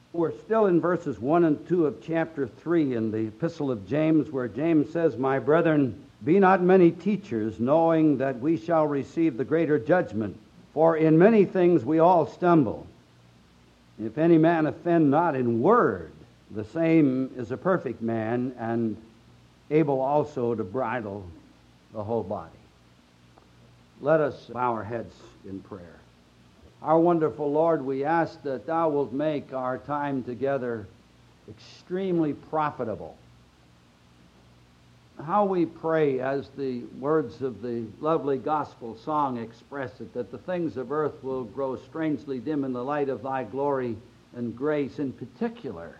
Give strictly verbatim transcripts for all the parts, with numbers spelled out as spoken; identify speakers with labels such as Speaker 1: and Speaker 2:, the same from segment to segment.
Speaker 1: We're still in verses one and two of chapter three in the Epistle of James, where James says, My brethren, be not many teachers, knowing that we shall receive the greater judgment. For in many things we all stumble. If any man offend not in word, the same is a perfect man, and able also to bridle the whole body. Let us bow our heads in prayer. Our wonderful Lord, we ask that Thou wilt make our time together extremely profitable. How we pray, as the words of the lovely gospel song express it, that the things of earth will grow strangely dim in the light of Thy glory and grace, in particular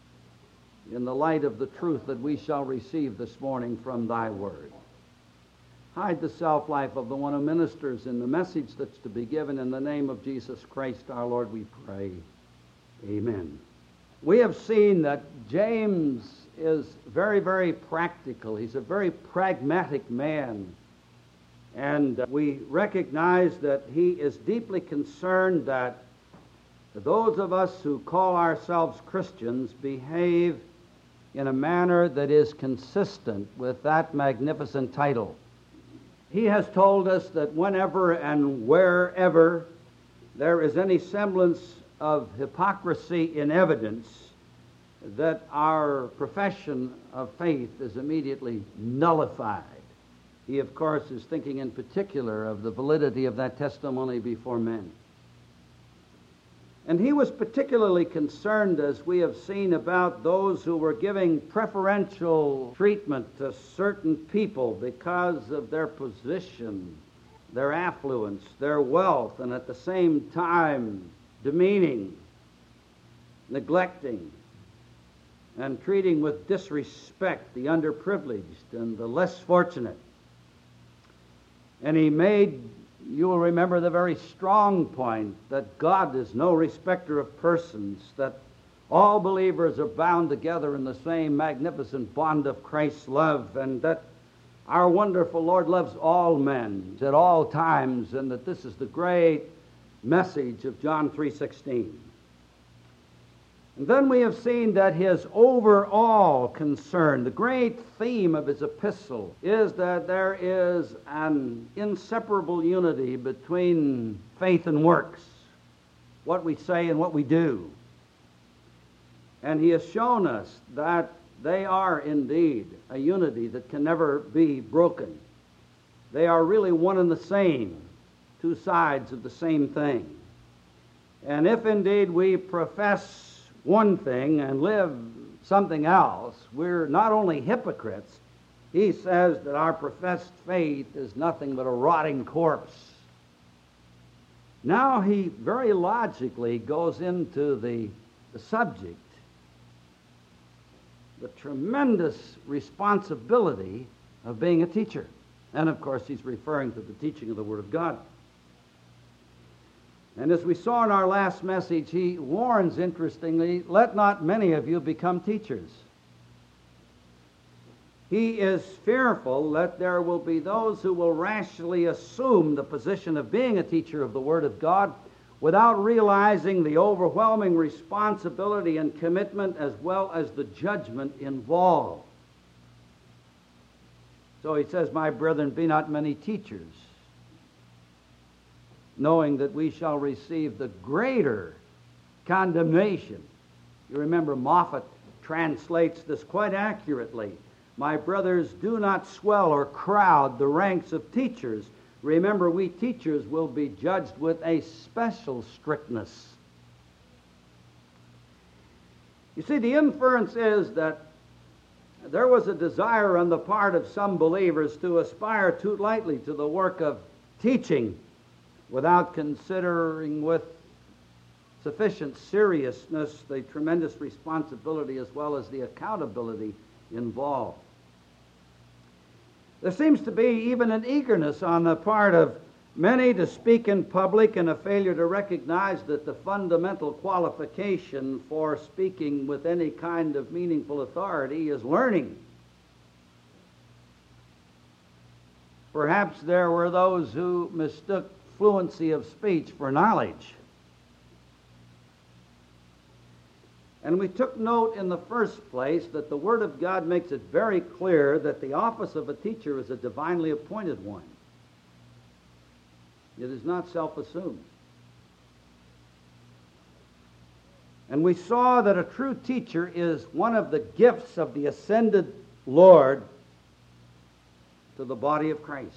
Speaker 1: in the light of the truth that we shall receive this morning from Thy word. Hide the self-life of the one who ministers in the message that's to be given. In the name of Jesus Christ our Lord we pray. Amen. We have seen that James is very, very practical. He's a very pragmatic man. And we recognize that he is deeply concerned that those of us who call ourselves Christians behave in a manner that is consistent with that magnificent title. He has told us that whenever and wherever there is any semblance of hypocrisy in evidence, that our profession of faith is immediately nullified. He, of course, is thinking in particular of the validity of that testimony before men. And he was particularly concerned, as we have seen, about those who were giving preferential treatment to certain people because of their position, their affluence, their wealth, and at the same time demeaning, neglecting, and treating with disrespect the underprivileged and the less fortunate. And he made, you will remember, the very strong point that God is no respecter of persons, that all believers are bound together in the same magnificent bond of Christ's love, and that our wonderful Lord loves all men at all times, and that this is the great message of John three sixteen. And then we have seen that his overall concern, the great theme of his epistle, is that there is an inseparable unity between faith and works, what we say and what we do. And he has shown us that they are indeed a unity that can never be broken. They are really one and the same, two sides of the same thing. And if indeed we profess one thing and live something else, we're not only hypocrites. He says that our professed faith is nothing but a rotting corpse. Now he very logically goes into the, the subject, the tremendous responsibility of being a teacher. And of course he's referring to the teaching of the Word of God. And as we saw in our last message, he warns, interestingly, let not many of you become teachers. He is fearful that there will be those who will rashly assume the position of being a teacher of the Word of God without realizing the overwhelming responsibility and commitment as well as the judgment involved. So he says, my brethren, be not many teachers, knowing that we shall receive the greater condemnation. You remember Moffat translates this quite accurately. My brothers, do not swell or crowd the ranks of teachers. Remember, we teachers will be judged with a special strictness. You see, the inference is that there was a desire on the part of some believers to aspire too lightly to the work of teaching, without considering with sufficient seriousness the tremendous responsibility as well as the accountability involved. There seems to be even an eagerness on the part of many to speak in public and a failure to recognize that the fundamental qualification for speaking with any kind of meaningful authority is learning. Perhaps there were those who mistook fluency of speech for knowledge. And we took note in the first place that the Word of God makes it very clear that the office of a teacher is a divinely appointed one. It is not self-assumed. And we saw that a true teacher is one of the gifts of the ascended Lord to the body of Christ.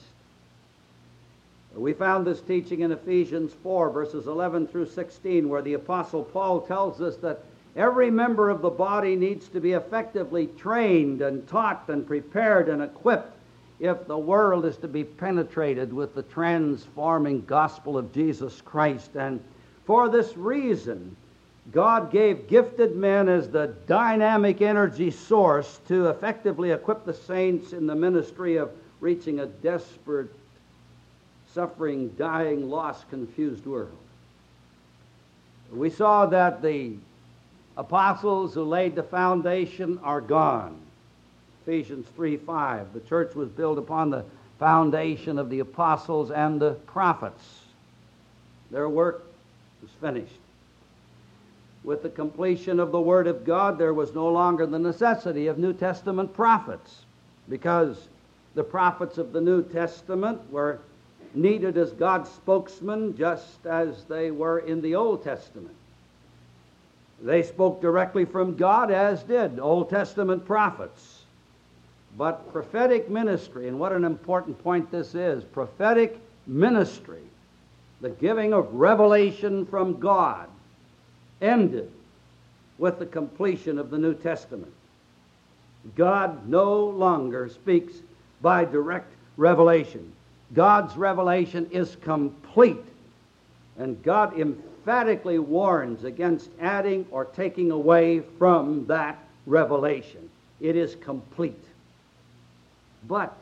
Speaker 1: We found this teaching in Ephesians four, verses eleven through sixteen, where the Apostle Paul tells us that every member of the body needs to be effectively trained and taught and prepared and equipped if the world is to be penetrated with the transforming gospel of Jesus Christ. And for this reason, God gave gifted men as the dynamic energy source to effectively equip the saints in the ministry of reaching a desperate, suffering, dying, lost, confused world. We saw that the apostles who laid the foundation are gone. Ephesians three five. The church was built upon the foundation of the apostles and the prophets. Their work was finished. With the completion of the Word of God, there was no longer the necessity of New Testament prophets, because the prophets of the New Testament were needed as God's spokesmen just as they were in the Old Testament. They spoke directly from God, as did Old Testament prophets. But prophetic ministry, and what an important point this is, prophetic ministry, the giving of revelation from God, ended with the completion of the New Testament. God no longer speaks by direct revelation. God's revelation is complete, and God emphatically warns against adding or taking away from that revelation. It is complete. But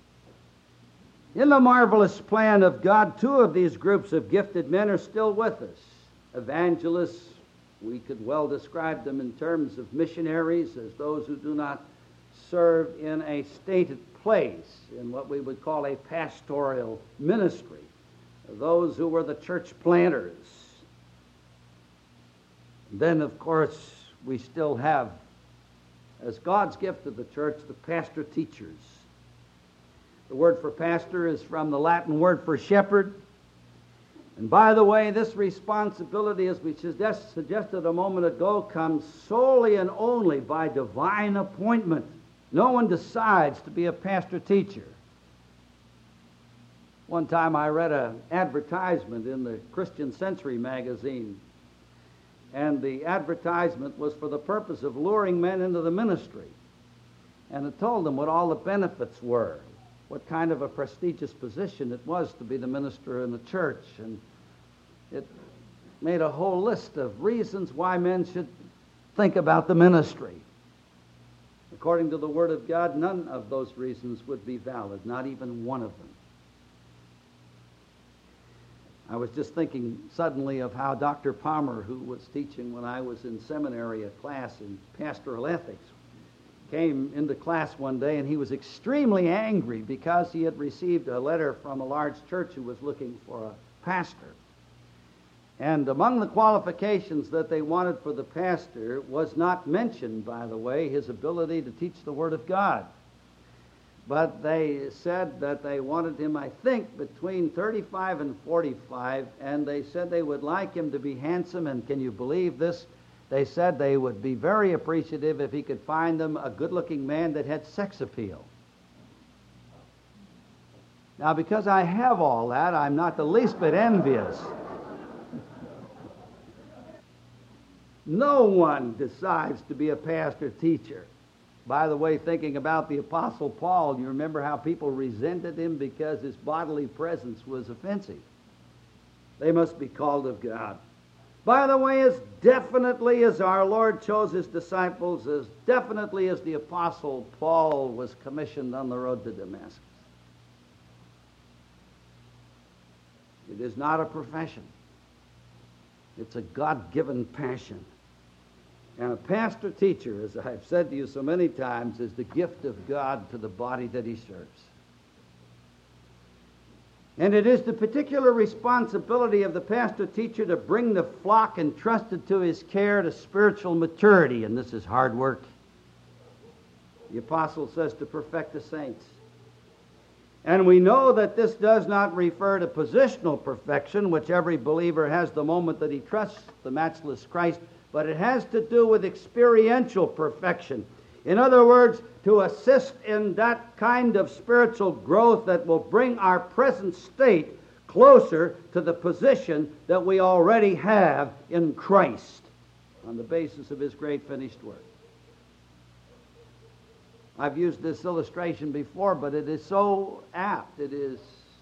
Speaker 1: in the marvelous plan of God, two of these groups of gifted men are still with us. Evangelists, we could well describe them in terms of missionaries as those who do not serve in a stated place in what we would call a pastoral ministry. Those who were the church planters. Then, of course, we still have, as God's gift to the church, the pastor teachers. The word for pastor is from the Latin word for shepherd. And by the way, this responsibility, as we suggest, suggested a moment ago, comes solely and only by divine appointment. No one decides to be a pastor teacher. One time I read an advertisement in the Christian Century magazine, and the advertisement was for the purpose of luring men into the ministry. And it told them what all the benefits were, what kind of a prestigious position it was to be the minister in the church. And it made a whole list of reasons why men should think about the ministry. According to the Word of God, none of those reasons would be valid, not even one of them. I was just thinking suddenly of how Doctor Palmer, who was teaching when I was in seminary, a class in pastoral ethics, came into class one day, and he was extremely angry because he had received a letter from a large church who was looking for a pastor. And among the qualifications that they wanted for the pastor was not mentioned, by the way, his ability to teach the Word of God. But they said that they wanted him, I think, between thirty-five and forty-five, and they said they would like him to be handsome, and can you believe this? They said they would be very appreciative if he could find them a good-looking man that had sex appeal. Now, because I have all that, I'm not the least bit envious. No one decides to be a pastor teacher. By the way, thinking about the Apostle Paul, you remember how people resented him because his bodily presence was offensive. They must be called of God. By the way, as definitely as our Lord chose his disciples, as definitely as the Apostle Paul was commissioned on the road to Damascus. It is not a profession. It's a God-given passion. And a pastor teacher, as I've said to you so many times, is the gift of God to the body that he serves. And it is the particular responsibility of the pastor-teacher to bring the flock entrusted to his care to spiritual maturity, and this is hard work. The apostle says to perfect the saints. And we know that this does not refer to positional perfection, which every believer has the moment that he trusts the matchless Christ, but it has to do with experiential perfection. In other words, to assist in that kind of spiritual growth that will bring our present state closer to the position that we already have in Christ on the basis of his great finished work. I've used this illustration before, but it is so apt. It is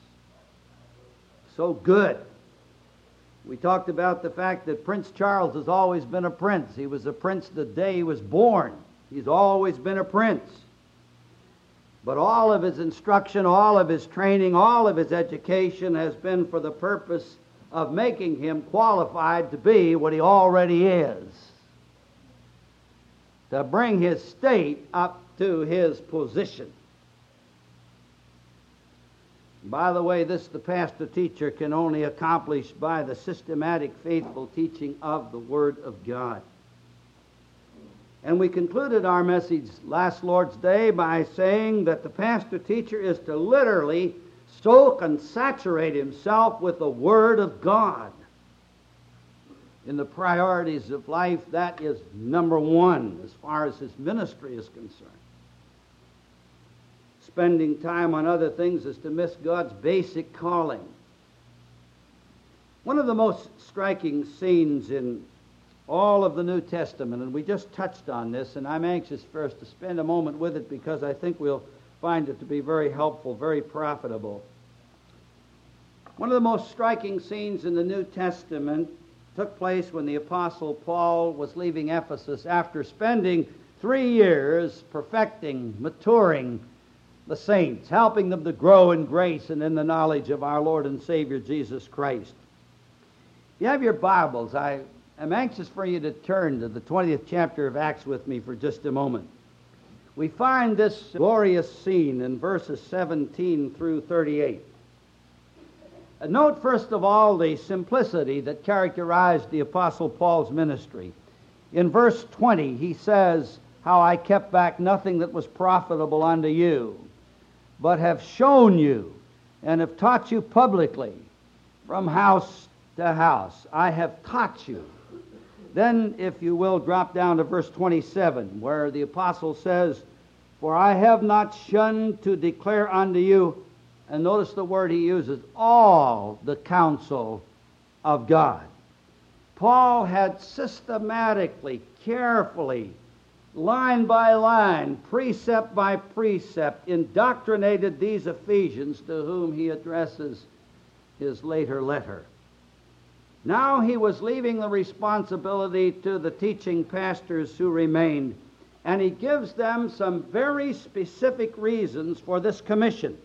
Speaker 1: so good. We talked about the fact that Prince Charles has always been a prince. He was a prince the day he was born. He's always been a prince. But all of his instruction, all of his training, all of his education has been for the purpose of making him qualified to be what he already is. To bring his state up to his position. By the way, this the pastor-teacher can only accomplish by the systematic, faithful teaching of the Word of God. And we concluded our message last Lord's Day by saying that the pastor-teacher is to literally soak and saturate himself with the Word of God. In the priorities of life, that is number one as far as his ministry is concerned. Spending time on other things is to miss God's basic calling. One of the most striking scenes in all of the New Testament, and we just touched on this, and I'm anxious for us to spend a moment with it because I think we'll find it to be very helpful, very profitable. One of the most striking scenes in the New Testament took place when the Apostle Paul was leaving Ephesus after spending three years perfecting, maturing the saints, helping them to grow in grace and in the knowledge of our Lord and Savior Jesus Christ. If you have your Bibles, I I'm anxious for you to turn to the twentieth chapter of Acts with me for just a moment. We find this glorious scene in verses seventeen through thirty-eight. Uh, note, first of all, the simplicity that characterized the Apostle Paul's ministry. In verse twenty, he says, "How I kept back nothing that was profitable unto you, but have shown you and have taught you publicly from house to house. I have taught you." Then, if you will, drop down to verse twenty-seven, where the apostle says, "For I have not shunned to declare unto you," and notice the word he uses, "all the counsel of God." Paul had systematically, carefully, line by line, precept by precept, indoctrinated these Ephesians to whom he addresses his later letter. Now he was leaving the responsibility to the teaching pastors who remained, and he gives them some very specific reasons for this commission.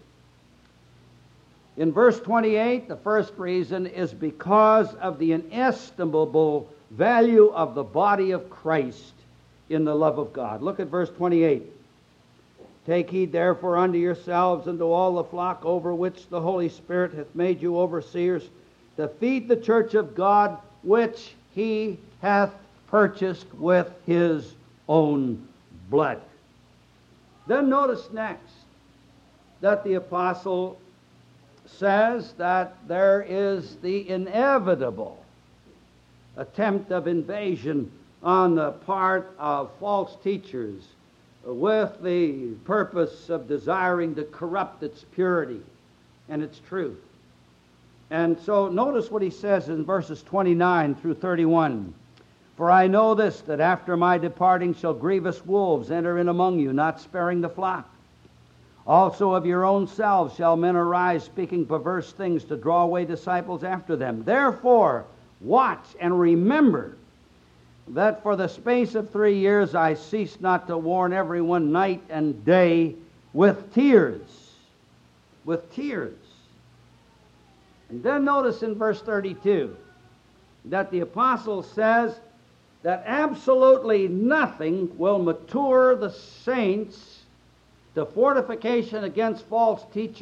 Speaker 1: In verse twenty-eight, the first reason is because of the inestimable value of the body of Christ in the love of God. Look at verse twenty-eight. "Take heed therefore unto yourselves and to all the flock over which the Holy Spirit hath made you overseers, to feed the church of God, which he hath purchased with his own blood." Then notice next that the apostle says that there is the inevitable attempt of invasion on the part of false teachers with the purpose of desiring to corrupt its purity and its truth. And so notice what he says in verses twenty-nine through thirty-one. "For I know this, that after my departing shall grievous wolves enter in among you, not sparing the flock. Also of your own selves shall men arise, speaking perverse things, to draw away disciples after them. Therefore watch and remember that for the space of three years I ceased not to warn everyone night and day with tears." With tears. And then notice in verse thirty-two that the apostle says that absolutely nothing will mature the saints to fortification against false teachers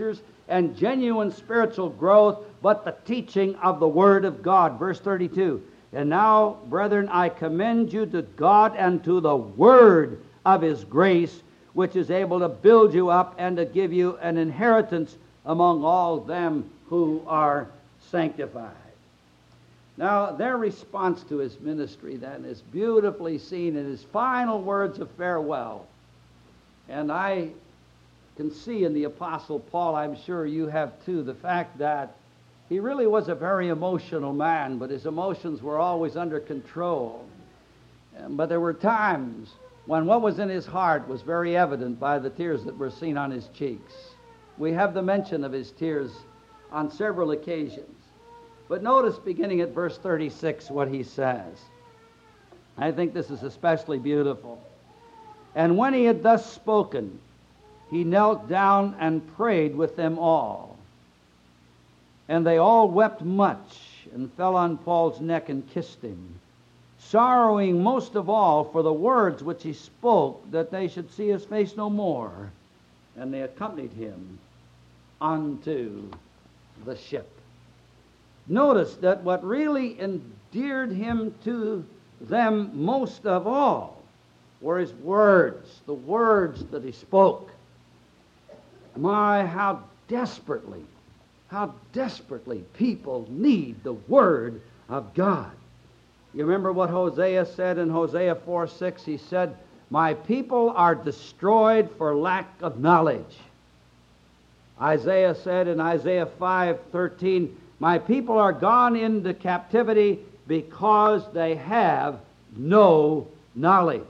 Speaker 1: and genuine spiritual growth, but the teaching of the Word of God. Verse thirty-two, and now, brethren, I commend you to God and to the Word of His grace, which is able to build you up and to give you an inheritance among all them who are sanctified. Now, their response to his ministry then is beautifully seen in his final words of farewell. And I can see in the Apostle Paul, I'm sure you have too, the fact that he really was a very emotional man, but his emotions were always under control. But there were times when what was in his heart was very evident by the tears that were seen on his cheeks. We have the mention of his tears on several occasions. But notice, beginning at verse thirty-six, what he says. I think this is especially beautiful. And when he had thus spoken, he knelt down and prayed with them all. And they all wept much, and fell on Paul's neck and kissed him, sorrowing most of all for the words which he spoke, that they should see his face no more. And they accompanied him unto the ship. Notice that what really endeared him to them most of all were his words, the words that he spoke. My, how desperately, how desperately people need the Word of God. You remember what Hosea said in Hosea four six? He said, my people are destroyed for lack of knowledge. Isaiah said in Isaiah five thirteen, my people are gone into captivity because they have no knowledge.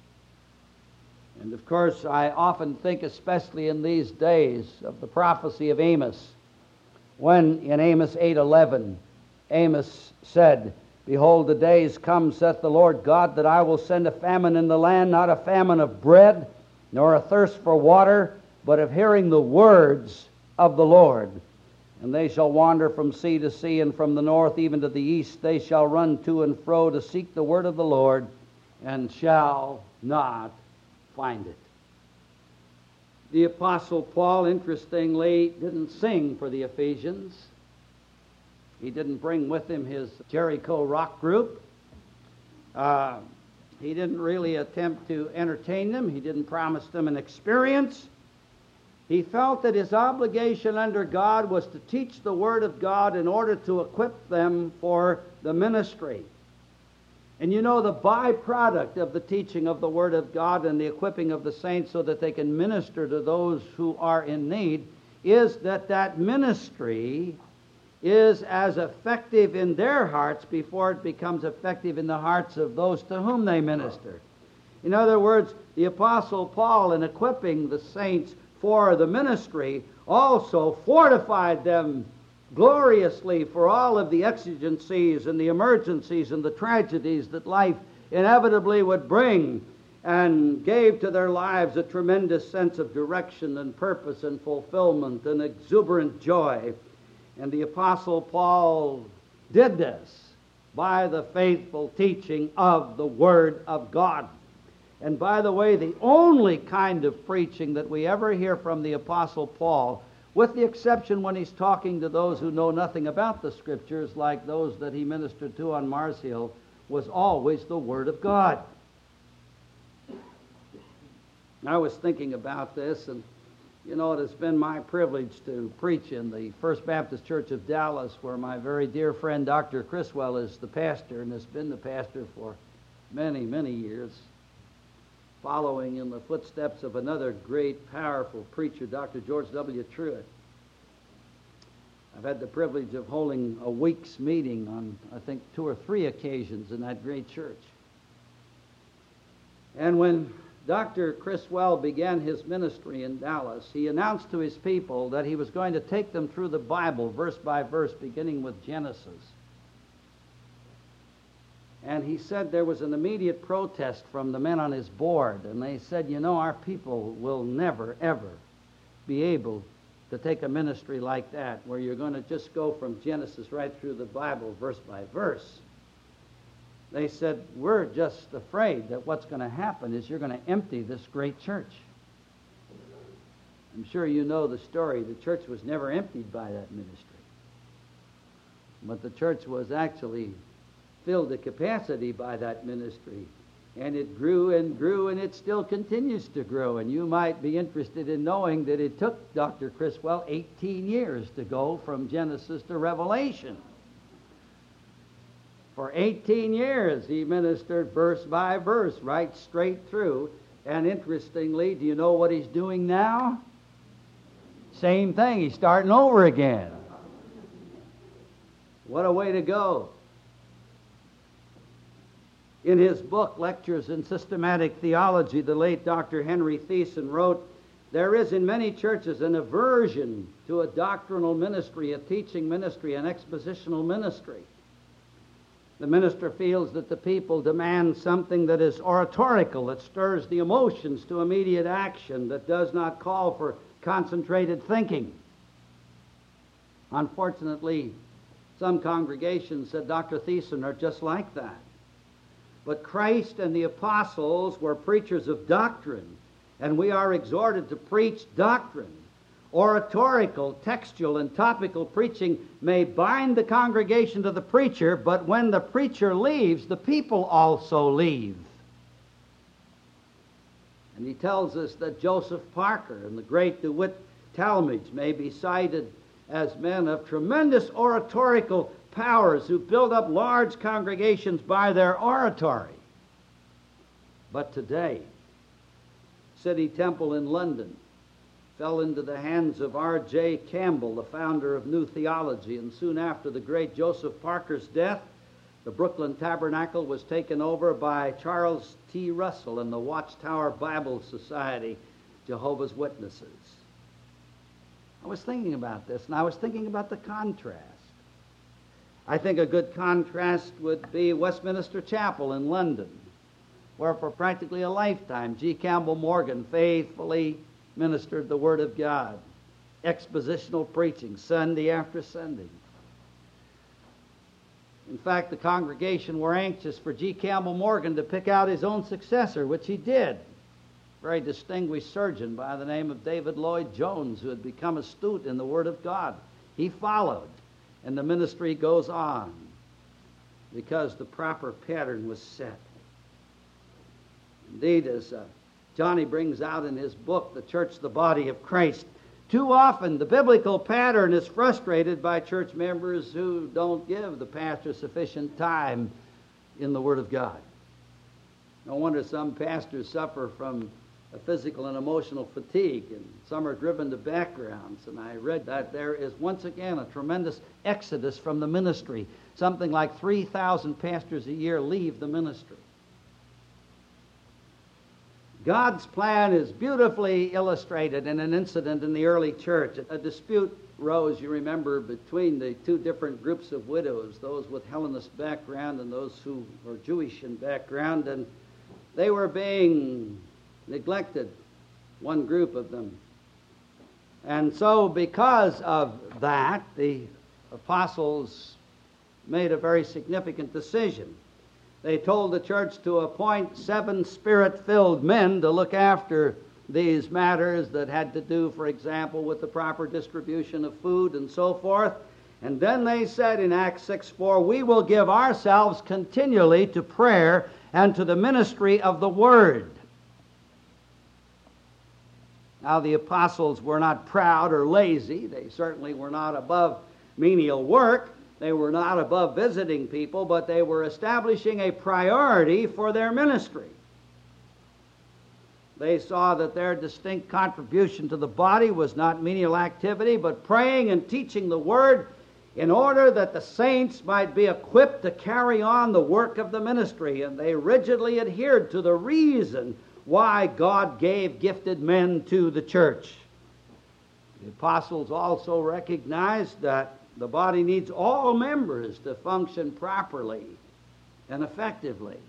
Speaker 1: And of course, I often think, especially in these days, of the prophecy of Amos, when in Amos eight eleven, Amos said, behold, the days come, saith the Lord God, that I will send a famine in the land, not a famine of bread, nor a thirst for water, but of hearing the words of the Lord. And they shall wander from sea to sea, and from the north even to the east. They shall run to and fro to seek the word of the Lord, and shall not find it. The Apostle Paul, interestingly, didn't sing for the Ephesians. He didn't bring with him his Jericho rock group. Uh, he didn't really attempt to entertain them. He didn't promise them an experience. He felt that his obligation under God was to teach the Word of God in order to equip them for the ministry. And you know, the byproduct of the teaching of the Word of God and the equipping of the saints so that they can minister to those who are in need is that that ministry is as effective in their hearts before it becomes effective in the hearts of those to whom they minister. In other words, the Apostle Paul, in equipping the saints for the ministry, also fortified them gloriously for all of the exigencies and the emergencies and the tragedies that life inevitably would bring, and gave to their lives a tremendous sense of direction and purpose and fulfillment and exuberant joy. And the Apostle Paul did this by the faithful teaching of the Word of God. And by the way, the only kind of preaching that we ever hear from the Apostle Paul, with the exception when he's talking to those who know nothing about the Scriptures, like those that he ministered to on Mars Hill, was always the Word of God. I was thinking about this, and you know, it has been my privilege to preach in the First Baptist Church of Dallas, where my very dear friend Doctor Criswell is the pastor, and has been the pastor for many, many years, following in the footsteps of another great, powerful preacher, Doctor George W. Truett. I've had the privilege of holding a week's meeting on, I think, two or three occasions in that great church. And when Doctor Criswell began his ministry in Dallas, he announced to his people that he was going to take them through the Bible, verse by verse, beginning with Genesis. And he said there was an immediate protest from the men on his board, and they said, you know, our people will never, ever be able to take a ministry like that, where you're going to just go from Genesis right through the Bible, verse by verse. They said, we're just afraid that what's going to happen is you're going to empty this great church. I'm sure you know the story. The church was never emptied by that ministry. But the church was actually filled to capacity by that ministry. And it grew and grew, and it still continues to grow. And you might be interested in knowing that it took Doctor Criswell eighteen years to go from Genesis to Revelation. For eighteen years, he ministered verse by verse, right straight through. And interestingly, do you know what he's doing now? Same thing. He's starting over again. What a way to go. In his book, Lectures in Systematic Theology, the late Doctor Henry Thiessen wrote, "There is in many churches an aversion to a doctrinal ministry, a teaching ministry, an expositional ministry. The minister feels that the people demand something that is oratorical, that stirs the emotions to immediate action, that does not call for concentrated thinking. Unfortunately, some congregations," said Doctor Thiessen, "are just like that. But Christ and the apostles were preachers of doctrine, and we are exhorted to preach doctrine. Oratorical, textual, and topical preaching may bind the congregation to the preacher, but when the preacher leaves, the people also leave." And he tells us that Joseph Parker and the great DeWitt Talmage may be cited as men of tremendous oratorical powers who build up large congregations by their oratory. But today, City Temple in London fell into the hands of R J Campbell, the founder of New Theology, and soon after the great Joseph Parker's death, the Brooklyn Tabernacle was taken over by Charles T. Russell and the Watchtower Bible Society, Jehovah's Witnesses. I was thinking about this, and I was thinking about the contrast. I think a good contrast would be Westminster Chapel in London, where for practically a lifetime G. Campbell Morgan faithfully ministered the Word of God, expositional preaching, Sunday after Sunday. In fact, the congregation were anxious for G. Campbell Morgan to pick out his own successor, which he did. A very distinguished surgeon by the name of David Lloyd Jones, who had become astute in the Word of God. He followed. And the ministry goes on because the proper pattern was set. Indeed, as uh, Johnny brings out in his book, The Church, the Body of Christ, too often the biblical pattern is frustrated by church members who don't give the pastor sufficient time in the Word of God. No wonder some pastors suffer from a physical and emotional fatigue, and some are driven to backgrounds. And I read that there is once again a tremendous exodus from the ministry. Something like three thousand pastors a year leave the ministry. God's plan is beautifully illustrated in an incident in the early church. A dispute rose, you remember, between the two different groups of widows, those with Hellenist background and those who were Jewish in background, and they were being neglected, one group of them. And so because of that, the apostles made a very significant decision. They told the church to appoint seven Spirit-filled men to look after these matters that had to do, for example, with the proper distribution of food and so forth. And then they said in Acts six four, "We will give ourselves continually to prayer and to the ministry of the Word." Now, the apostles were not proud or lazy. They certainly were not above menial work. They were not above visiting people, but they were establishing a priority for their ministry. They saw that their distinct contribution to the body was not menial activity, but praying and teaching the Word in order that the saints might be equipped to carry on the work of the ministry. And they rigidly adhered to the reason why God gave gifted men to the church. The apostles also recognized that the body needs all members to function properly and effectively.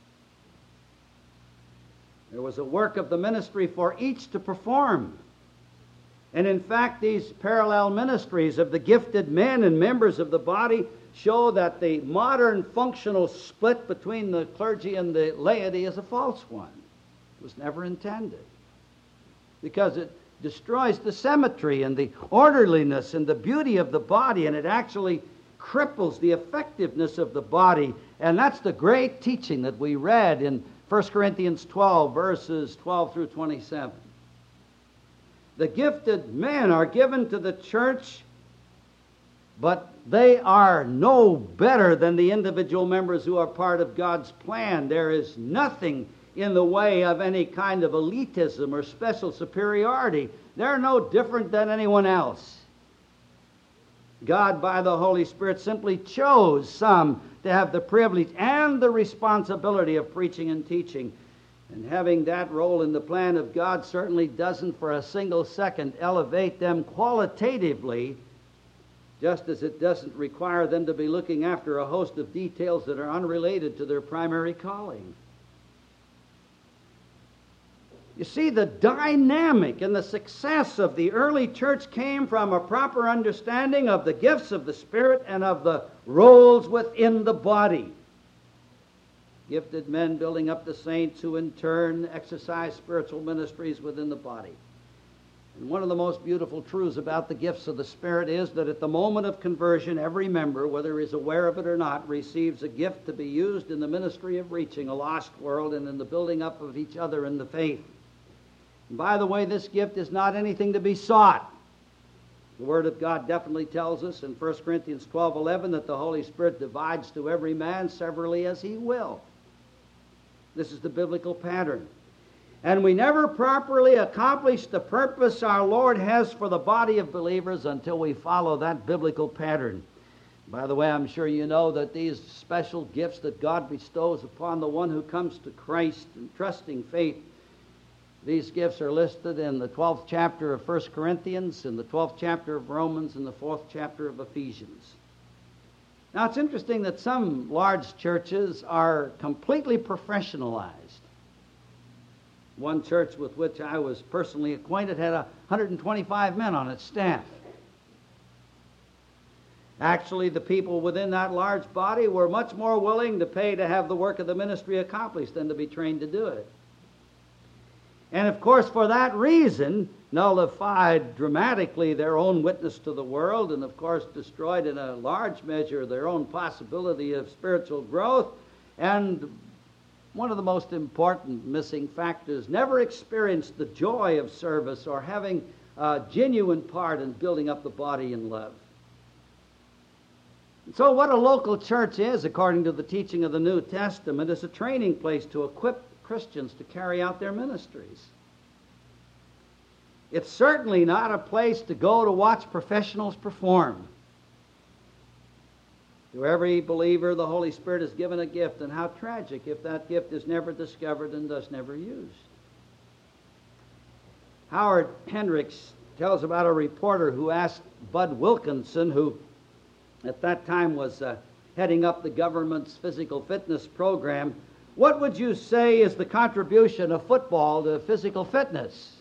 Speaker 1: There was a work of the ministry for each to perform. And in fact, these parallel ministries of the gifted men and members of the body show that the modern functional split between the clergy and the laity is a false one. It was never intended. Because it destroys the symmetry and the orderliness and the beauty of the body, and it actually cripples the effectiveness of the body. And that's the great teaching that we read in First Corinthians twelve, verses twelve through twenty-seven. The gifted men are given to the church, but they are no better than the individual members who are part of God's plan. There is nothing in the way of any kind of elitism or special superiority. They're no different than anyone else. God, by the Holy Spirit, simply chose some to have the privilege and the responsibility of preaching and teaching. And having that role in the plan of God certainly doesn't for a single second elevate them qualitatively, just as it doesn't require them to be looking after a host of details that are unrelated to their primary calling. You see, the dynamic and the success of the early church came from a proper understanding of the gifts of the Spirit and of the roles within the body. Gifted men building up the saints who in turn exercise spiritual ministries within the body. And one of the most beautiful truths about the gifts of the Spirit is that at the moment of conversion, every member, whether he is aware of it or not, receives a gift to be used in the ministry of reaching a lost world and in the building up of each other in the faith. And by the way, this gift is not anything to be sought. The Word of God definitely tells us in First Corinthians twelve eleven that the Holy Spirit divides to every man severally as He will. This is the biblical pattern. And we never properly accomplish the purpose our Lord has for the body of believers until we follow that biblical pattern. By the way, I'm sure you know that these special gifts that God bestows upon the one who comes to Christ in trusting faith, these gifts are listed in the twelfth chapter of First Corinthians, in the twelfth chapter of Romans, and the fourth chapter of Ephesians. Now, it's interesting that some large churches are completely professionalized. One church with which I was personally acquainted had one hundred twenty-five men on its staff. Actually, the people within that large body were much more willing to pay to have the work of the ministry accomplished than to be trained to do it. And of course, for that reason, nullified dramatically their own witness to the world, and of course destroyed in a large measure their own possibility of spiritual growth. And one of the most important missing factors, never experienced the joy of service or having a genuine part in building up the body in love. So what a local church is, according to the teaching of the New Testament, is a training place to equip Christians to carry out their ministries. It's certainly not a place to go to watch professionals perform. To every believer, the Holy Spirit is given a gift, and how tragic if that gift is never discovered and thus never used. Howard Hendricks tells about a reporter who asked Bud Wilkinson, who at that time was uh, heading up the government's physical fitness program, what would you say is the contribution of football to physical fitness?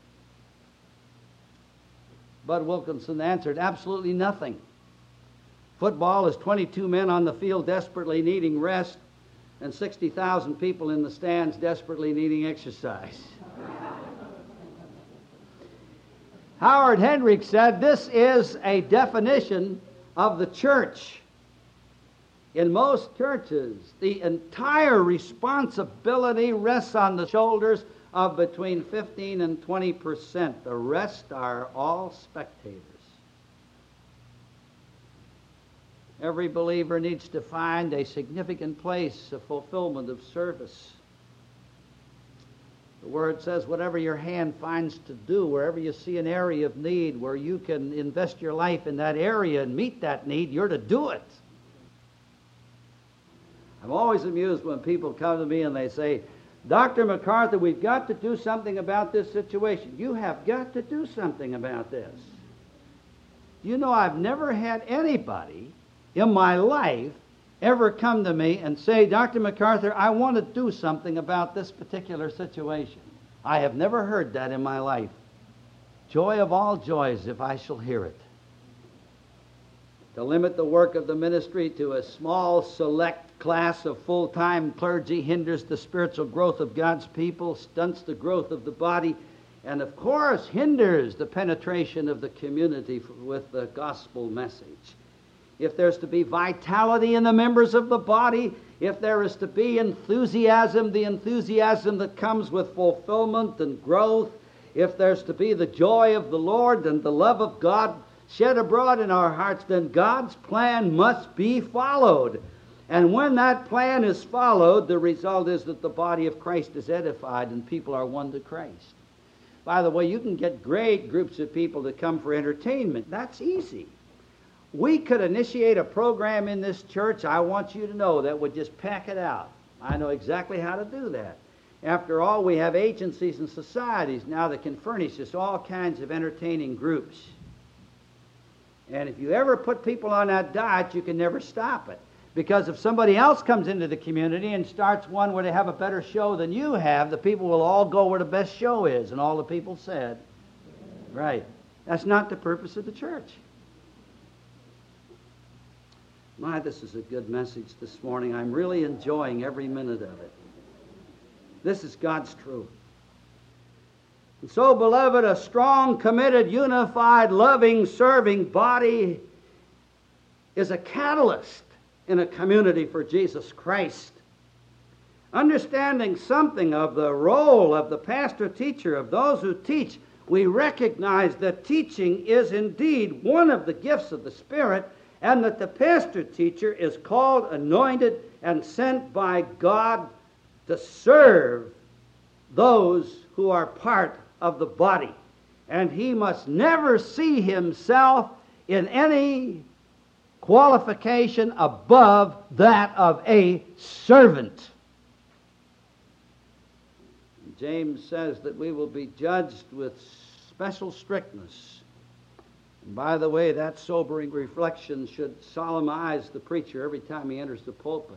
Speaker 1: Bud Wilkinson answered, absolutely nothing. Football is twenty-two men on the field desperately needing rest and sixty thousand people in the stands desperately needing exercise. Howard Hendricks said, this is a definition of the church. In most churches, the entire responsibility rests on the shoulders of between fifteen and twenty percent. The rest are all spectators. Every believer needs to find a significant place of fulfillment of service. The Word says, whatever your hand finds to do, wherever you see an area of need where you can invest your life in that area and meet that need, you're to do it. I'm always amused when people come to me and they say, Doctor MacArthur, we've got to do something about this situation. You have got to do something about this. You know, I've never had anybody in my life ever come to me and say, Doctor MacArthur, I want to do something about this particular situation. I have never heard that in my life. Joy of all joys if I shall hear it. To limit the work of the ministry to a small, select class of full-time clergy hinders the spiritual growth of God's people, stunts the growth of the body, and of course hinders the penetration of the community with the gospel message. If there's to be vitality in the members of the body, if there is to be enthusiasm, the enthusiasm that comes with fulfillment and growth, if there's to be the joy of the Lord and the love of God shed abroad in our hearts, then God's plan must be followed. And when that plan is followed, the result is that the body of Christ is edified and people are won to Christ. By the way, you can get great groups of people to come for entertainment. That's easy. We could initiate a program in this church, I want you to know, that would just pack it out. I know exactly how to do that. After all, we have agencies and societies now that can furnish us all kinds of entertaining groups. And if you ever put people on that diet, you can never stop it. Because if somebody else comes into the community and starts one where they have a better show than you have, the people will all go where the best show is. And all the people said, right. That's not the purpose of the church. My, this is a good message this morning. I'm really enjoying every minute of it. This is God's truth. And so, beloved, a strong, committed, unified, loving, serving body is a catalyst in a community for Jesus Christ. Understanding something of the role of the pastor-teacher, of those who teach, we recognize that teaching is indeed one of the gifts of the Spirit, and that the pastor-teacher is called, anointed, and sent by God to serve those who are part of the body. And he must never see himself in any qualification above that of a servant. James says that we will be judged with special strictness. And by the way, that sobering reflection should solemnize the preacher every time he enters the pulpit.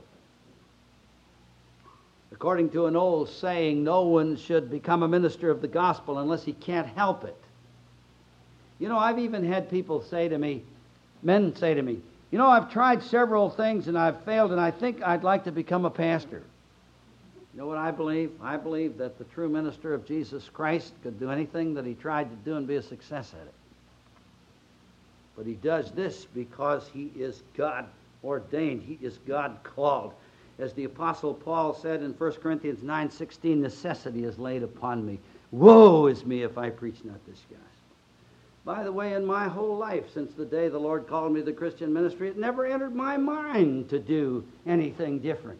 Speaker 1: According to an old saying, no one should become a minister of the gospel unless he can't help it. You know, I've even had people say to me, men say to me, you know, I've tried several things and I've failed, and I think I'd like to become a pastor. You know what I believe? I believe that the true minister of Jesus Christ could do anything that he tried to do and be a success at it. But he does this because he is God ordained. He is God called. As the Apostle Paul said in First Corinthians nine sixteen, necessity is laid upon me. Woe is me if I preach not this gospel. By the way, in my whole life, since the day the Lord called me to the Christian ministry, it never entered my mind to do anything different.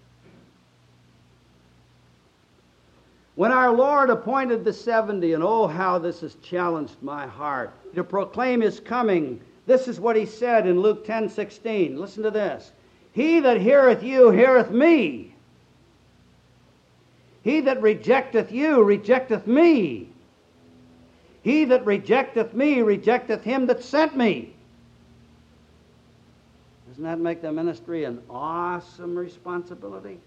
Speaker 1: When our Lord appointed the seventy, and oh, how this has challenged my heart, to proclaim his coming, this is what he said in Luke ten sixteen. Listen to this. He that heareth you heareth me. He that rejecteth you rejecteth me. He that rejecteth me rejecteth him that sent me. Doesn't that make the ministry an awesome responsibility?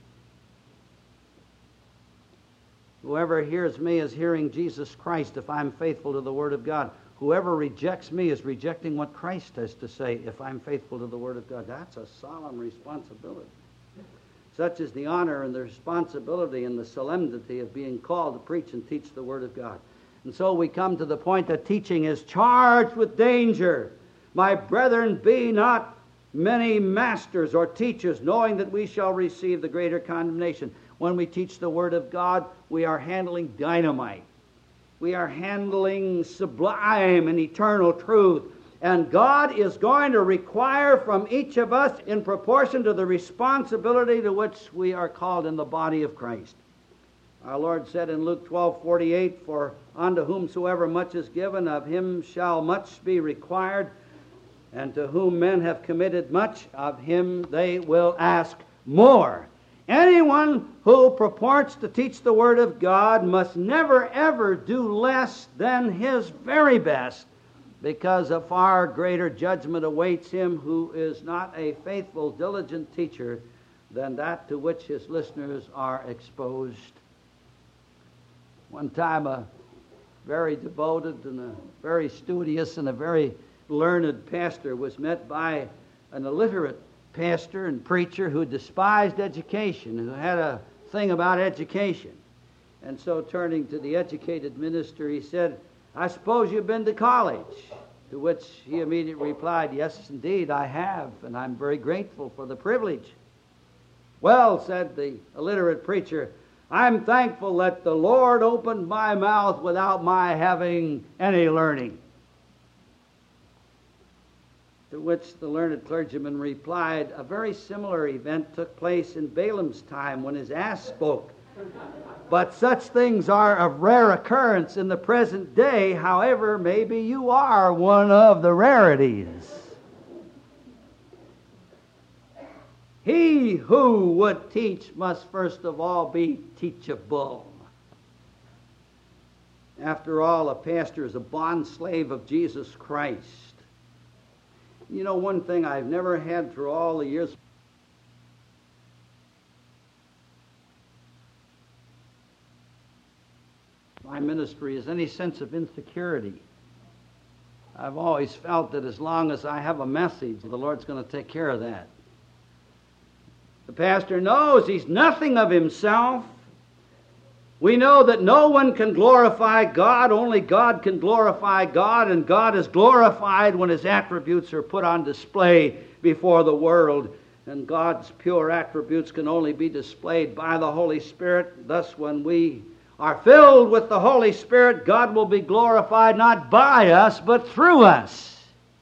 Speaker 1: Whoever hears me is hearing Jesus Christ if I'm faithful to the Word of God. Whoever rejects me is rejecting what Christ has to say if I'm faithful to the Word of God. That's a solemn responsibility. Such is the honor and the responsibility and the solemnity of being called to preach and teach the Word of God. And so we come to the point that teaching is charged with danger. My brethren, be not many masters or teachers, knowing that we shall receive the greater condemnation. When we teach the Word of God, we are handling dynamite. We are handling sublime and eternal truth. And God is going to require from each of us in proportion to the responsibility to which we are called in the body of Christ. Our Lord said in Luke twelve forty-eight, for unto whomsoever much is given, of him shall much be required. And to whom men have committed much, of him they will ask more. Anyone who purports to teach the Word of God must never ever do less than his very best, because a far greater judgment awaits him who is not a faithful, diligent teacher than that to which his listeners are exposed. One time a very devoted and a very studious and a very learned pastor was met by an illiterate pastor and preacher who despised education, who had a thing about education. And so turning to the educated minister, he said, "I suppose you've been to college?" To which he immediately replied, "Yes, indeed, I have, and I'm very grateful for the privilege." "Well," said the illiterate preacher, "I'm thankful that the Lord opened my mouth without my having any learning." To which the learned clergyman replied, "A very similar event took place in Balaam's time when his ass spoke. But such things are of rare occurrence in the present day. However, maybe you are one of the rarities." He who would teach must first of all be teachable. After all, a pastor is a bond slave of Jesus Christ. You know, one thing I've never had through all the years my ministry is any sense of insecurity. I've always felt that as long as I have a message, the Lord's going to take care of that. The pastor knows he's nothing of himself. We know that no one can glorify God, only God can glorify God, and God is glorified when His attributes are put on display before the world. And God's pure attributes can only be displayed by the Holy Spirit. Thus, when we are filled with the Holy Spirit, God will be glorified not by us, but through us.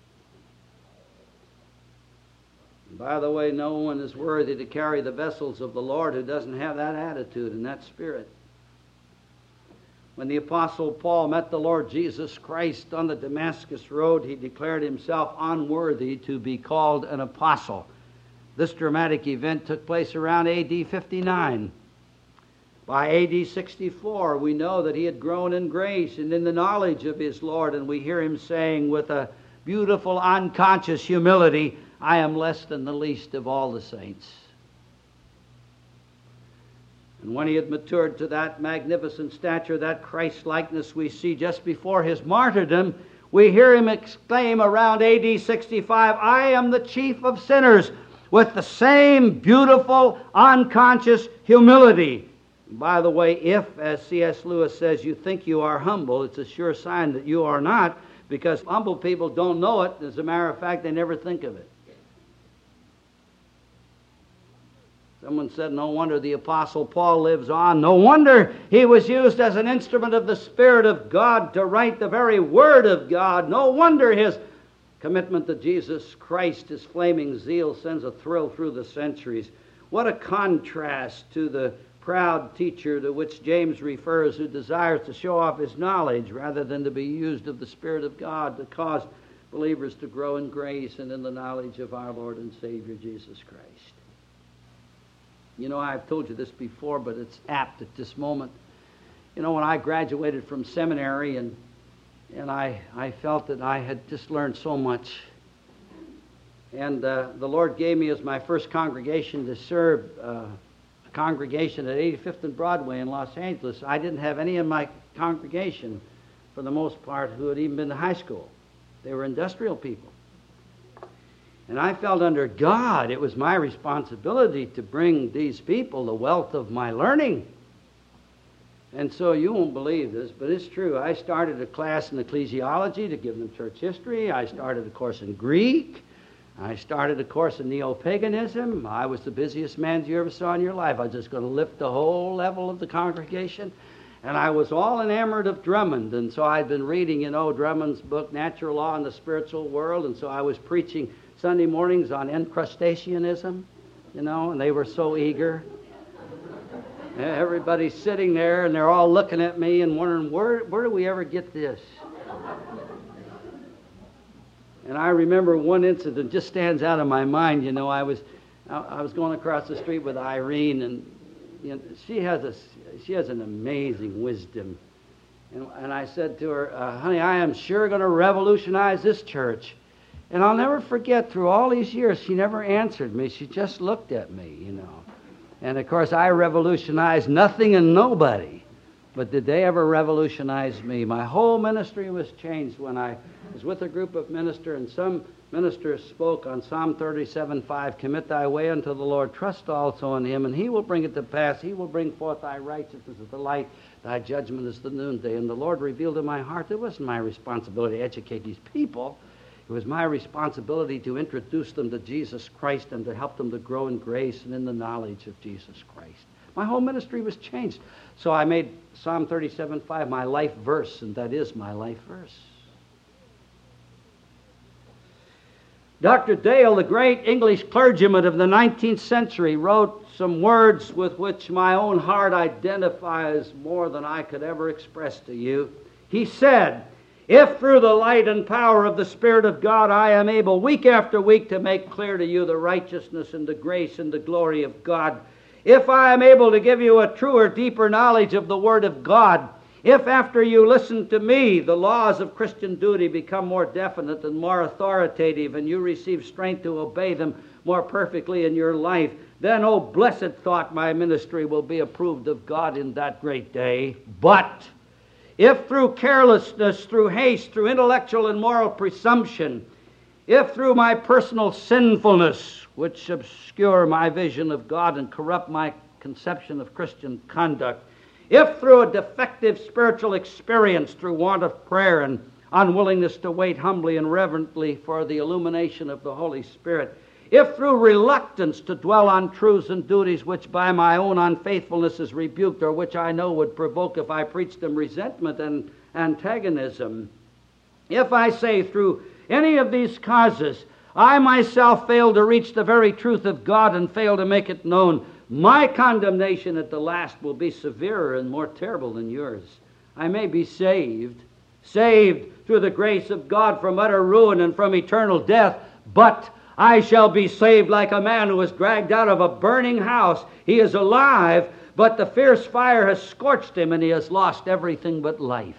Speaker 1: By the way, no one is worthy to carry the vessels of the Lord who doesn't have that attitude and that spirit. When the Apostle Paul met the Lord Jesus Christ on the Damascus road, he declared himself unworthy to be called an apostle. This dramatic event took place around A D fifty-nine. By A D sixty-four, we know that he had grown in grace and in the knowledge of his Lord, and we hear him saying with a beautiful unconscious humility, "I am less than the least of all the saints." And when he had matured to that magnificent stature, that Christ-likeness we see just before his martyrdom, we hear him exclaim around A D sixty-five, "I am the chief of sinners," with the same beautiful, unconscious humility. By the way, if, as C S Lewis says, you think you are humble, it's a sure sign that you are not, because humble people don't know it. As a matter of fact, they never think of it. Someone said, no wonder the Apostle Paul lives on. No wonder he was used as an instrument of the Spirit of God to write the very Word of God. No wonder his commitment to Jesus Christ, his flaming zeal, sends a thrill through the centuries. What a contrast to the proud teacher to which James refers, who desires to show off his knowledge rather than to be used of the Spirit of God to cause believers to grow in grace and in the knowledge of our Lord and Savior Jesus Christ. You know, I've told you this before, but it's apt at this moment. You know, when I graduated from seminary and and I, I felt that I had just learned so much. And uh, the Lord gave me as my first congregation to serve uh, a congregation at eighty-fifth and Broadway in Los Angeles. I didn't have any in my congregation, for the most part, who had even been to high school. They were industrial people. And I felt under God it was my responsibility to bring these people the wealth of my learning. And so you won't believe this, but it's true. I started a class in ecclesiology to give them church history. I started a course in Greek. I started a course in neo-paganism. I was the busiest man you ever saw in your life. I was just going to lift the whole level of the congregation. And I was all enamored of Drummond. And so I'd been reading, you know, Drummond's book, Natural Law and the Spiritual World. And so I was preaching Sunday mornings on encrustationism, you know, and they were so eager. Everybody's sitting there, and they're all looking at me and wondering, where, where do we ever get this? And I remember one incident just stands out in my mind. You know, I was I was going across the street with Irene, and you know, she has a she has an amazing wisdom. And, and I said to her, uh, honey, I am sure going to revolutionize this church. And I'll never forget, through all these years, she never answered me. She just looked at me, you know. And, of course, I revolutionized nothing and nobody. But did they ever revolutionize me? My whole ministry was changed when I was with a group of ministers, and some minister spoke on Psalm thirty-seven five, commit thy way unto the Lord, trust also in him, and he will bring it to pass. He will bring forth thy righteousness as the light, thy judgment is the noonday. And the Lord revealed in my heart, it wasn't my responsibility to educate these people. It was my responsibility to introduce them to Jesus Christ and to help them to grow in grace and in the knowledge of Jesus Christ. My whole ministry was changed. So I made Psalm thirty-seven five my life verse, and that is my life verse. Doctor Dale, the great English clergyman of the nineteenth century, wrote some words with which my own heart identifies more than I could ever express to you. He said, if through the light and power of the Spirit of God I am able week after week to make clear to you the righteousness and the grace and the glory of God, if I am able to give you a truer, deeper knowledge of the Word of God, if after you listen to me the laws of Christian duty become more definite and more authoritative and you receive strength to obey them more perfectly in your life, then, oh blessed thought, my ministry will be approved of God in that great day. But if through carelessness, through haste, through intellectual and moral presumption, if through my personal sinfulness, which obscure my vision of God and corrupt my conception of Christian conduct, if through a defective spiritual experience, through want of prayer and unwillingness to wait humbly and reverently for the illumination of the Holy Spirit, if through reluctance to dwell on truths and duties which by my own unfaithfulness is rebuked, or which I know would provoke, if I preached them, resentment and antagonism, if I say through any of these causes I myself fail to reach the very truth of God and fail to make it known, my condemnation at the last will be severer and more terrible than yours. I may be saved, saved through the grace of God from utter ruin and from eternal death, but I shall be saved like a man who was dragged out of a burning house. He is alive, but the fierce fire has scorched him and he has lost everything but life.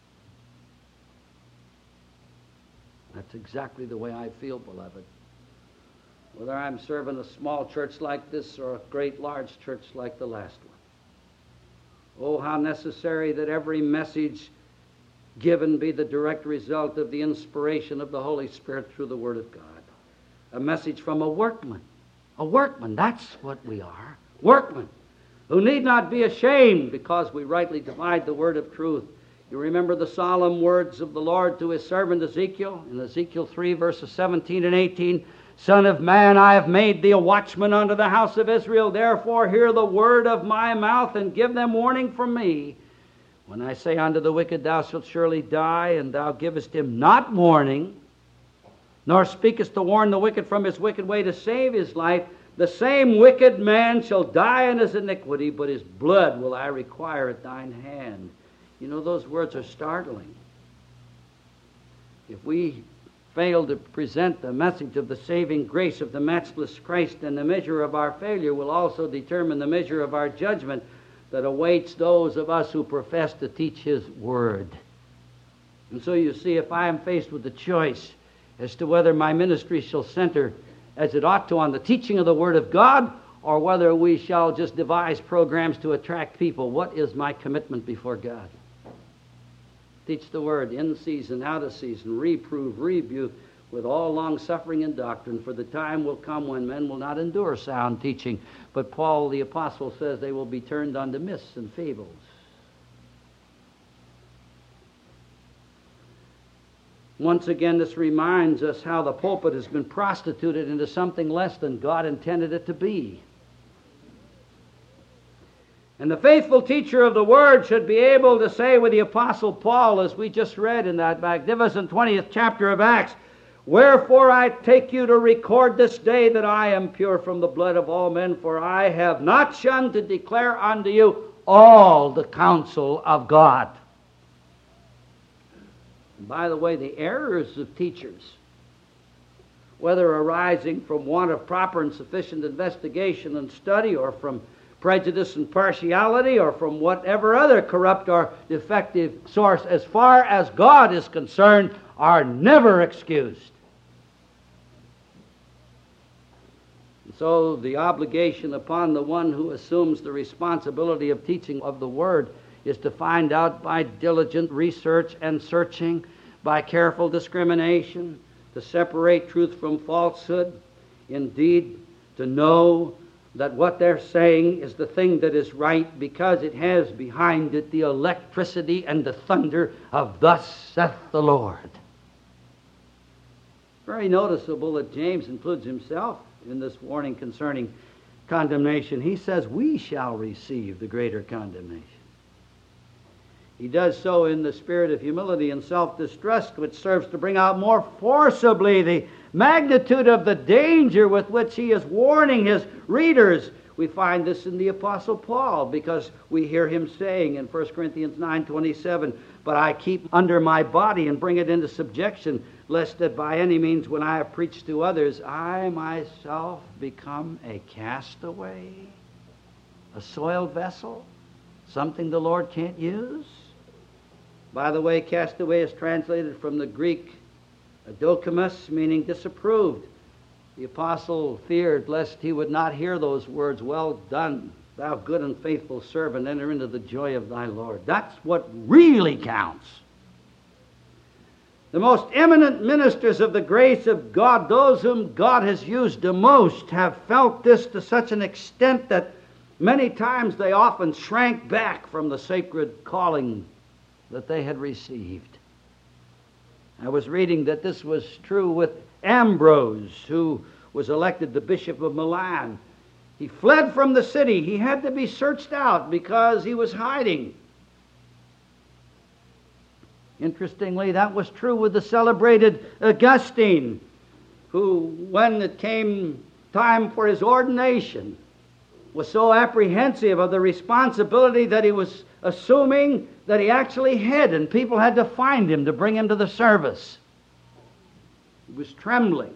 Speaker 1: That's exactly the way I feel, beloved. Whether I'm serving a small church like this or a great large church like the last one. Oh, how necessary that every message given be the direct result of the inspiration of the Holy Spirit through the Word of God. A message from a workman. A workman, that's what we are. Workmen, who need not be ashamed because we rightly divide the word of truth. You remember the solemn words of the Lord to his servant Ezekiel in Ezekiel three, verses seventeen and eighteen. Son of man, I have made thee a watchman unto the house of Israel. Therefore hear the word of my mouth and give them warning from me. When I say unto the wicked, thou shalt surely die, and thou givest him not warning, nor speakest to warn the wicked from his wicked way to save his life, the same wicked man shall die in his iniquity, but his blood will I require at thine hand. You know, those words are startling. If we fail to present the message of the saving grace of the matchless Christ, then the measure of our failure will also determine the measure of our judgment that awaits those of us who profess to teach his word. And so you see, if I am faced with the choice as to whether my ministry shall center as it ought to on the teaching of the Word of God, or whether we shall just devise programs to attract people, what is my commitment before God? Teach the Word in season, out of season, reprove, rebuke, with all long-suffering and doctrine, for the time will come when men will not endure sound teaching, but Paul the Apostle says they will be turned unto myths and fables. Once again, this reminds us how the pulpit has been prostituted into something less than God intended it to be. And the faithful teacher of the Word should be able to say with the Apostle Paul, as we just read in that magnificent twentieth chapter of Acts, wherefore I take you to record this day that I am pure from the blood of all men, for I have not shunned to declare unto you all the counsel of God. By the way, the errors of teachers, whether arising from want of proper and sufficient investigation and study, or from prejudice and partiality, or from whatever other corrupt or defective source, as far as God is concerned, are never excused. And so the obligation upon the one who assumes the responsibility of teaching of the Word is to find out by diligent research and searching, by careful discrimination, to separate truth from falsehood, indeed, to know that what they're saying is the thing that is right because it has behind it the electricity and the thunder of thus saith the Lord. Very noticeable that James includes himself in this warning concerning condemnation. He says, we shall receive the greater condemnation. He does so in the spirit of humility and self-distrust, which serves to bring out more forcibly the magnitude of the danger with which he is warning his readers. We find this in the Apostle Paul, because we hear him saying in First Corinthians nine twenty-seven, but I keep under my body and bring it into subjection, lest that by any means when I have preached to others, I myself become a castaway, a soiled vessel, something the Lord can't use. By the way, castaway is translated from the Greek adokimus, meaning disapproved. The apostle feared lest he would not hear those words, well done, thou good and faithful servant, enter into the joy of thy Lord. That's what really counts. The most eminent ministers of the grace of God, those whom God has used the most, have felt this to such an extent that many times they often shrank back from the sacred calling that they had received. I was reading that this was true with Ambrose, who was elected the Bishop of Milan. He fled from the city. He had to be searched out because he was hiding. Interestingly, that was true with the celebrated Augustine, who, when it came time for his ordination, was so apprehensive of the responsibility that he was assuming that he actually hid, and people had to find him to bring him to the service. He was trembling.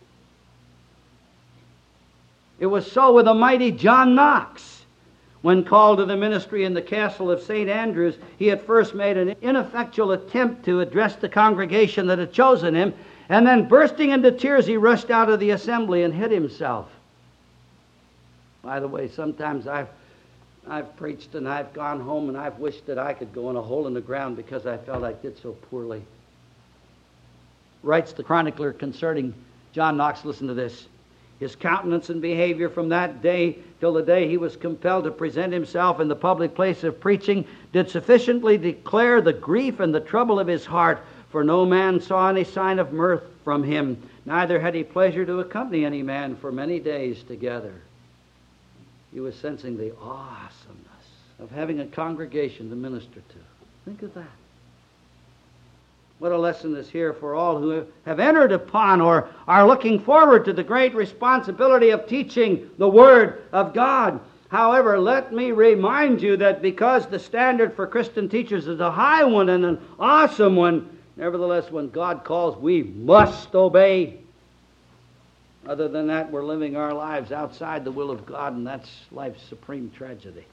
Speaker 1: It was so with the mighty John Knox. When called to the ministry in the castle of Saint Andrews, he at first made an ineffectual attempt to address the congregation that had chosen him, and then bursting into tears, he rushed out of the assembly and hid himself. By the way, sometimes I've I've preached and I've gone home and I've wished that I could go in a hole in the ground because I felt I did so poorly. Writes the chronicler concerning John Knox, listen to this. His countenance and behavior from that day till the day he was compelled to present himself in the public place of preaching did sufficiently declare the grief and the trouble of his heart, for no man saw any sign of mirth from him, neither had he pleasure to accompany any man for many days together. He was sensing the awesomeness of having a congregation to minister to. Think of that. What a lesson is here for all who have entered upon or are looking forward to the great responsibility of teaching the Word of God. However, let me remind you that because the standard for Christian teachers is a high one and an awesome one, nevertheless, when God calls, we must obey. Other than that, we're living our lives outside the will of God, and that's life's supreme tragedy.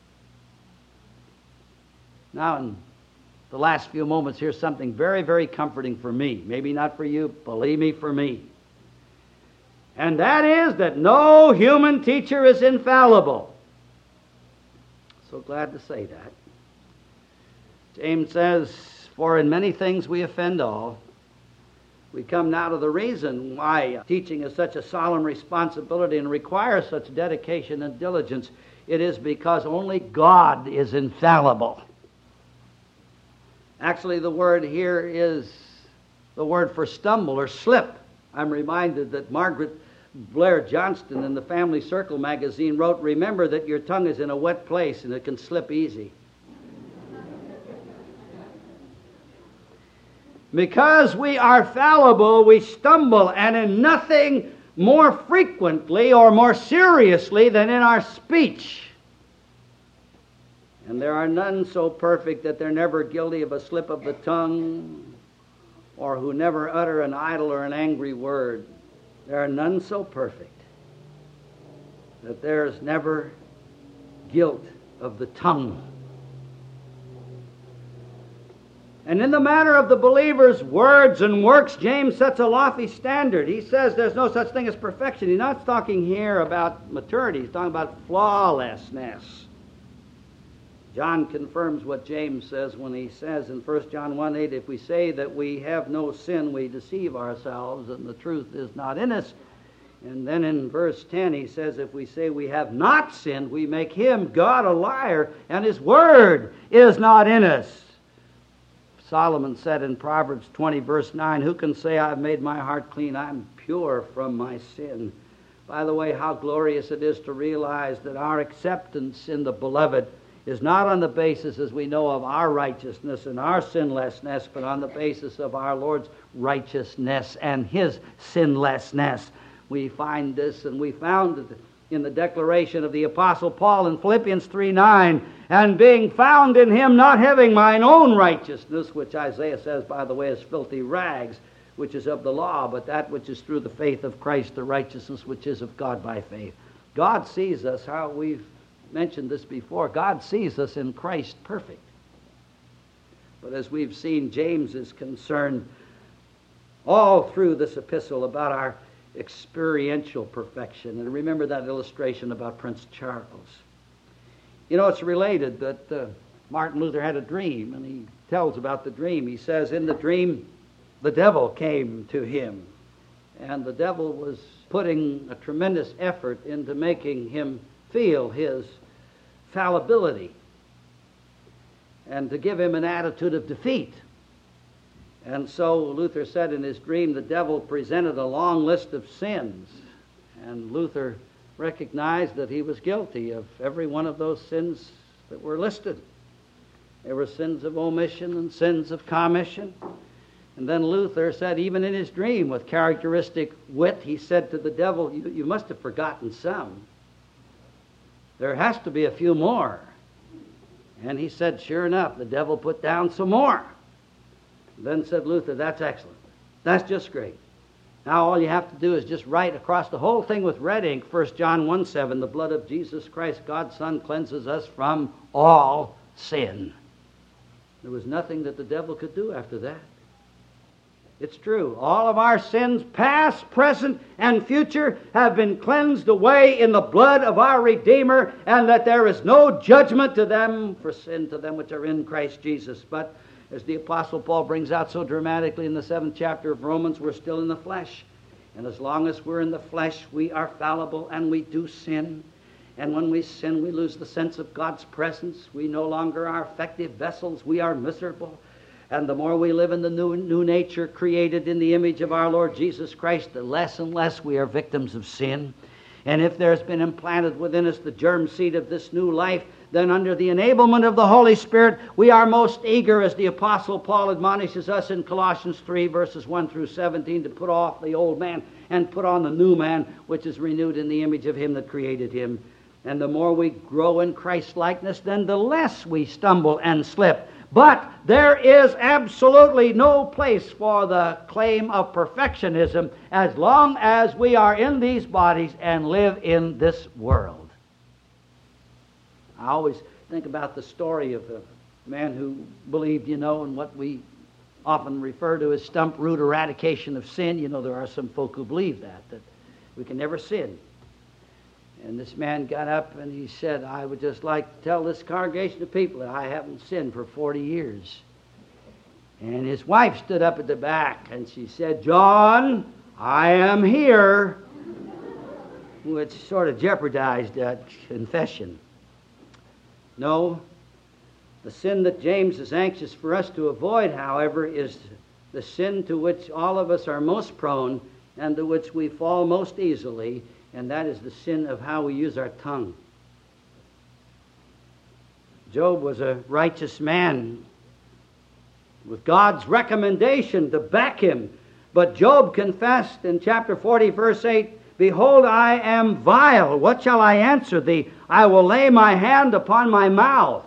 Speaker 1: Now, in the last few moments, here's something very, very comforting for me. Maybe not for you, believe me, for me. And that is that no human teacher is infallible. So glad to say that. James says, for in many things we offend all. We come now to the reason why teaching is such a solemn responsibility and requires such dedication and diligence. It is because only God is infallible. Actually, the word here is the word for stumble or slip. I'm reminded that Margaret Blair Johnston in the Family Circle magazine wrote, remember that your tongue is in a wet place and it can slip easy. Because we are fallible, we stumble, and in nothing more frequently or more seriously than in our speech. And there are none so perfect that they're never guilty of a slip of the tongue, or who never utter an idle or an angry word. There are none so perfect that there is never guilt of the tongue. And in the matter of the believer's words and works, James sets a lofty standard. He says there's no such thing as perfection. He's not talking here about maturity. He's talking about flawlessness. John confirms what James says when he says in First John one eight, if we say that we have no sin, we deceive ourselves, and the truth is not in us. And then in verse ten he says, if we say we have not sinned, we make him, God, a liar, and his word is not in us. Solomon said in Proverbs twenty, verse nine, who can say I've made my heart clean? I'm pure from my sin. By the way, how glorious it is to realize that our acceptance in the Beloved is not on the basis, as we know, of our righteousness and our sinlessness, but on the basis of our Lord's righteousness and his sinlessness. We find this, and we found it in the declaration of the Apostle Paul in Philippians three nine, and being found in him, not having mine own righteousness, which Isaiah says, by the way, is filthy rags, which is of the law, but that which is through the faith of Christ, the righteousness which is of God by faith. God sees us, how we've mentioned this before, God sees us in Christ perfect. But as we've seen, James is concerned all through this epistle about our experiential perfection. And remember that illustration about Prince Charles. You know, it's related that uh, Martin Luther had a dream, and he tells about the dream. He says, in the dream, the devil came to him, and the devil was putting a tremendous effort into making him feel his fallibility and to give him an attitude of defeat. And so Luther said in his dream, the devil presented a long list of sins, and Luther recognized that he was guilty of every one of those sins that were listed. There were sins of omission and sins of commission. And then Luther said, even in his dream, with characteristic wit, he said to the devil, you, you must have forgotten some. There has to be a few more. And he said, sure enough, the devil put down some more. Then said Luther, that's excellent. That's just great. Now all you have to do is just write across the whole thing with red ink, First John one seven, the blood of Jesus Christ, God's Son, cleanses us from all sin. There was nothing that the devil could do after that. It's true. All of our sins, past, present, and future, have been cleansed away in the blood of our Redeemer, and that there is no judgment to them for sin to them which are in Christ Jesus. But as the Apostle Paul brings out so dramatically in the seventh chapter of Romans, we're still in the flesh. And as long as we're in the flesh, we are fallible and we do sin. And when we sin, we lose the sense of God's presence. We no longer are effective vessels. We are miserable. And the more we live in the new, new nature created in the image of our Lord Jesus Christ, the less and less we are victims of sin. And if there's been implanted within us the germ seed of this new life, then under the enablement of the Holy Spirit, we are most eager, as the Apostle Paul admonishes us in Colossians three, verses one through seventeen, to put off the old man and put on the new man, which is renewed in the image of him that created him. And the more we grow in Christ's likeness, then the less we stumble and slip. But there is absolutely no place for the claim of perfectionism as long as we are in these bodies and live in this world. I always think about the story of a man who believed, you know, in what we often refer to as stump root eradication of sin. You know, there are some folk who believe that, that we can never sin. And this man got up and he said, I would just like to tell this congregation of people that I haven't sinned for forty years. And his wife stood up at the back and she said, John, I am here, which sort of jeopardized that confession. No, the sin that James is anxious for us to avoid, however, is the sin to which all of us are most prone and to which we fall most easily, and that is the sin of how we use our tongue. Job was a righteous man with God's recommendation to back him. But Job confessed in chapter forty, verse eight, Behold, I am vile. What shall I answer thee? I will lay my hand upon my mouth.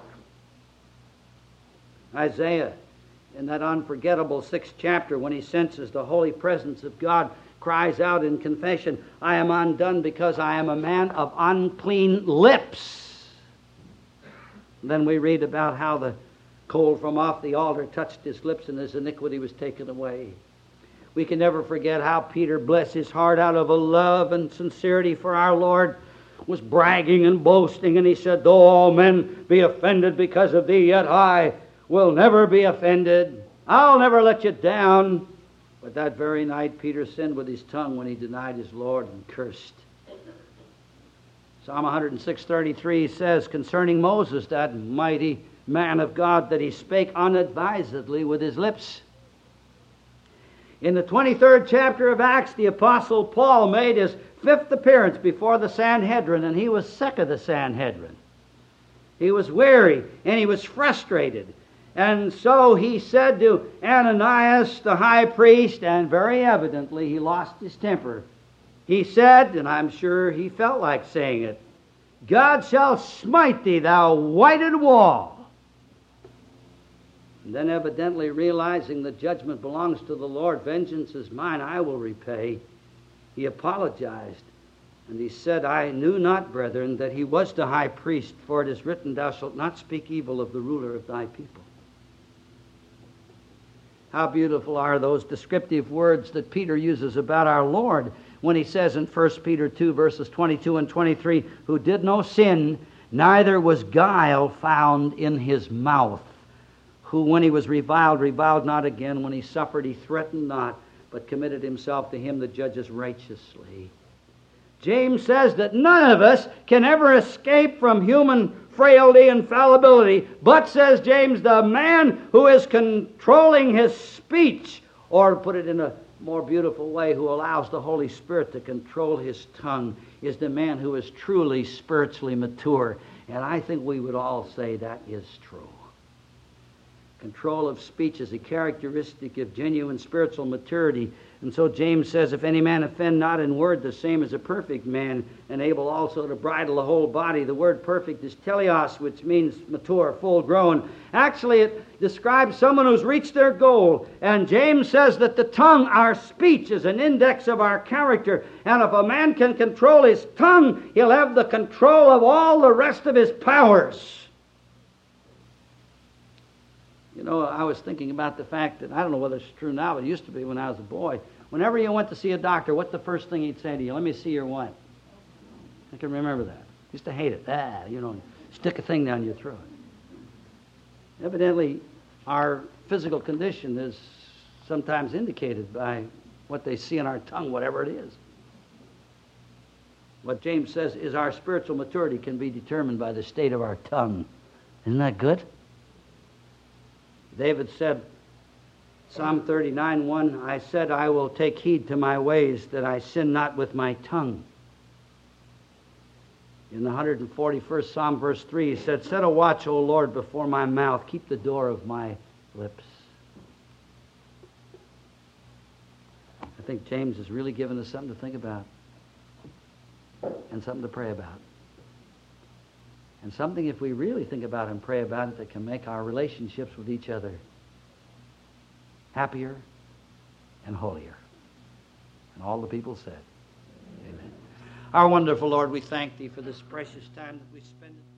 Speaker 1: Isaiah, in that unforgettable sixth chapter, when he senses the holy presence of God, cries out in confession, I am undone because I am a man of unclean lips. And then we read about how the coal from off the altar touched his lips and his iniquity was taken away. We can never forget how Peter blessed his heart out of a love and sincerity for our Lord was bragging and boasting, and he said, though all men be offended because of thee, yet I will never be offended. I'll never let you down. But that very night Peter sinned with his tongue when he denied his Lord and cursed. Psalm one oh six thirty-three says concerning Moses, that mighty man of God, that he spake unadvisedly with his lips. In the twenty-third chapter of Acts, the Apostle Paul made his fifth appearance before the Sanhedrin, and he was sick of the Sanhedrin. He was weary, and he was frustrated. And so he said to Ananias, the high priest, and very evidently he lost his temper. He said, and I'm sure he felt like saying it, God shall smite thee, thou whited wall. And then evidently realizing that judgment belongs to the Lord, vengeance is mine, I will repay, he apologized. And he said, I knew not, brethren, that he was the high priest, for it is written, thou shalt not speak evil of the ruler of thy people. How beautiful are those descriptive words that Peter uses about our Lord when he says in First Peter two, verses twenty-two and twenty-three, who did no sin, neither was guile found in his mouth, who when he was reviled, reviled not again, when he suffered, he threatened not, but committed himself to him that judges righteously. James says that none of us can ever escape from human frailty and fallibility, but, says James, the man who is controlling his speech, or to put it in a more beautiful way, who allows the Holy Spirit to control his tongue, is the man who is truly spiritually mature. And I think we would all say that is true. Control of speech is a characteristic of genuine spiritual maturity. And so James says, if any man offend not in word, the same as a perfect man, and able also to bridle the whole body. The word perfect is teleos, which means mature, full grown. Actually, it describes someone who's reached their goal. And James says that the tongue, our speech, is an index of our character. And if a man can control his tongue, he'll have the control of all the rest of his powers. You know, I was thinking about the fact that, I don't know whether it's true now, but it used to be when I was a boy. Whenever you went to see a doctor, what's the first thing he'd say to you? Let me see your what? I can remember that. Used to hate it. Ah, you know, stick a thing down your throat. Evidently, our physical condition is sometimes indicated by what they see in our tongue, whatever it is. What James says is our spiritual maturity can be determined by the state of our tongue. Isn't that good? David said, Psalm thirty-nine, one, I said, I will take heed to my ways, that I sin not with my tongue. In the one hundred forty-first Psalm, verse three, he said, set a watch, O Lord, before my mouth. Keep the door of my lips. I think James has really given us something to think about and something to pray about. And something, if we really think about and pray about it, that can make our relationships with each other happier and holier. And all the people said, amen. Our wonderful Lord, we thank thee for this precious time that we spend.